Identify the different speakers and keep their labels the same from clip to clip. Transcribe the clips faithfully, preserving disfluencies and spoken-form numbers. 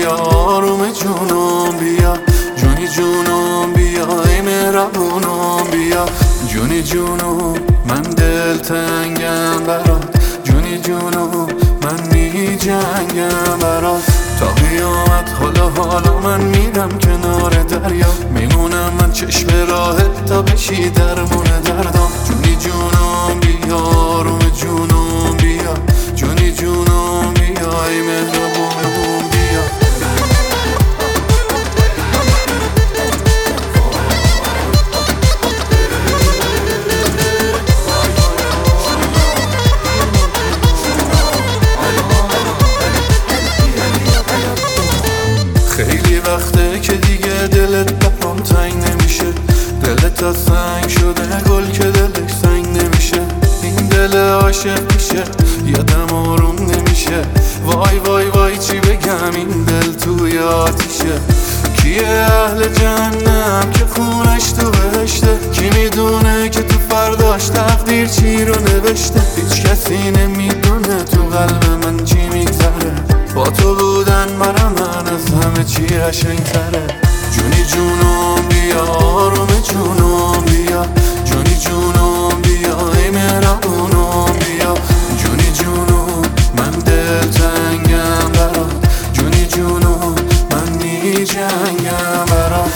Speaker 1: بیا آروم جونم بیا، جونی جونم بیا ای مهربونم بیا. جونی جونم من دل تنگم برات، جونی جونم من می جنگم برات. تا قیامت حالا حالا من میرم کنار دریا، میمونم من چشم راهت تا بشی درمون دردم. جونی جونم بیا آروم جونم بیا، جونی جونم بیا ای مهربونم بیا. خیلی وقته که دیگه دلت برام تنگ نمیشه، دلت از سنگ شده گل که دلش سنگ نمیشه. این دل عاشق میشه یادم آروم نمیشه، وای وای وای چی بگم این دل توی آتیشه. کیه اهل جهنم که خونش تو بهشته، کی میدونه که تو فرداش تقدیر چی رو نوشته. هیچ کسی نمیدونه تو قلب من چی میگذره، با تو بودن برا من از همه چی قشنگ‌تره. جونی جونم بیا آروم جونم بیا، جونی جونم بیا ای مهربونم بیا. جونی جونم من دل تنگم برات، جونی جونم من می جنگم برات.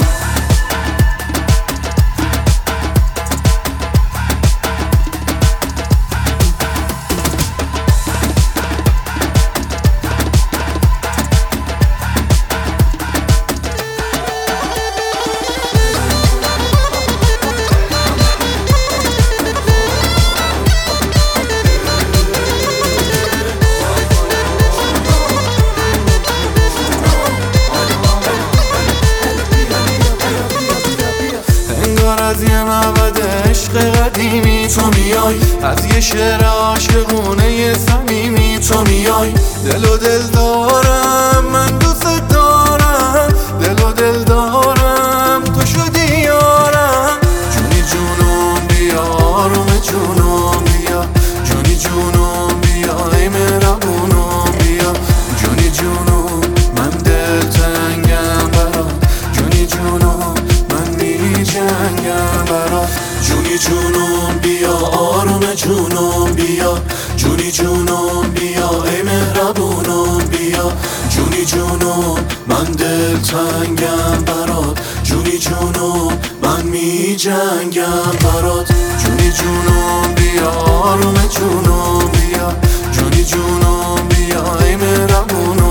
Speaker 1: از یه معبد عشق قدیمی تو میای، از یه شعر عاشقونه صمیمی تو میای. دل و دل دارم من دوست دارم، دل و دل دارم تو شدی یارم. جونی جونم بیا آروم جونم بیا، جونی جونم بیا ای مهربونم بیا. جونی جونم من دل تنگم برات، جونی جونم من می جنگم برات. جونی جونم بیا آروم جونم بیا، جونی جونم بیا ای مهربونم بیا. جونی جونم من دل تنگم برات، جونی جونم من می جنگم برات. جونی جونم بیا آروم جونم بیا، جونی جونم بیا ای مهربونم